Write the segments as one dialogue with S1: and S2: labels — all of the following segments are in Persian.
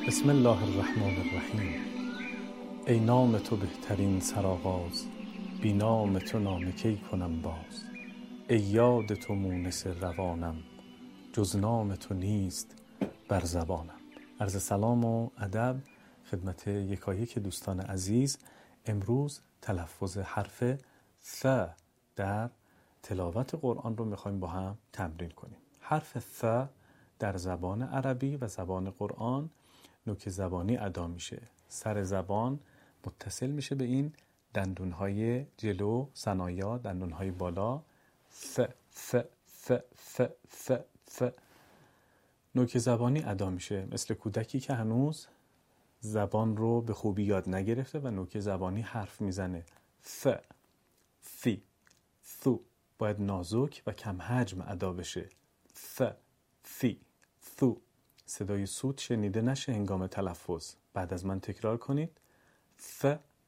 S1: بسم الله الرحمن الرحیم. ای نام تو بهترین سرآغاز، بی نام تو نام کی کنم باز. ای یاد تو مونس روانم، جز نام تو نیست بر زبانم. عرض سلام و ادب خدمت یکایک دوستان عزیز. امروز تلفظ حرف ث در تلاوت قرآن رو میخوایم با هم تمرین کنیم. حرف ث در زبان عربی و زبان قرآن نوک زبانی ادا میشه. سر زبان متصل میشه به این دندونهای جلو ثنایا، دندونهای بالا. ث ث ث ث ث ث نوک زبانی ادا میشه، مثل کودکی که هنوز زبان رو به خوبی یاد نگرفته و نوک زبانی حرف میزنه. ث ثی ثو باید نازک و کم حجم ادا بشه. ث ثی ثو صدای سوت شنیده نشه هنگام تلفظ. بعد از من تکرار کنید. ث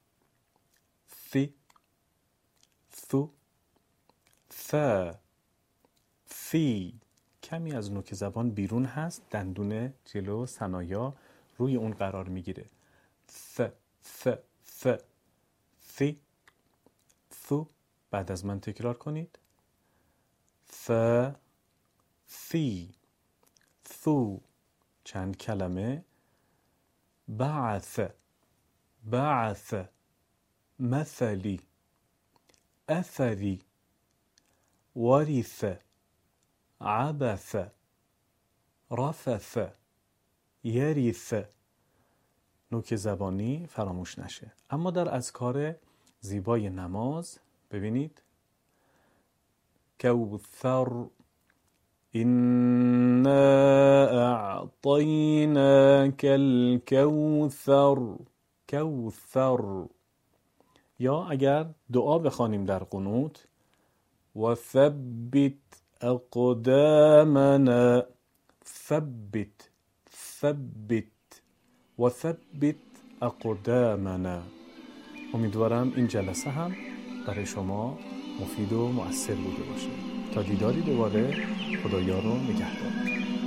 S1: ثی ثو ث ثی. کمی از نوک زبان بیرون هست، دندون جلو ثنایا روی اون قرار میگیره. ث ث ث ثی ثو. بعد از من تکرار کنید. ث ثی ثو. چند کلمه. بعث بعث مثلی اثری ورث عبث رفث یرث. نوک زبانی فراموش نشه. اما در اذکار زیبای نماز ببینید. کوثر إنا أعطيناك الكوثر. کوثر. یا اگر دعا بخوانیم در قنوت، وثبت أقدامنا. ثبت ثبت وثبت أقدامنا. امیدوارم این جلسه هم برای شما مفید و مؤثر بوده باشه. تا دیداری دوباره، خدایا رو نگهدار.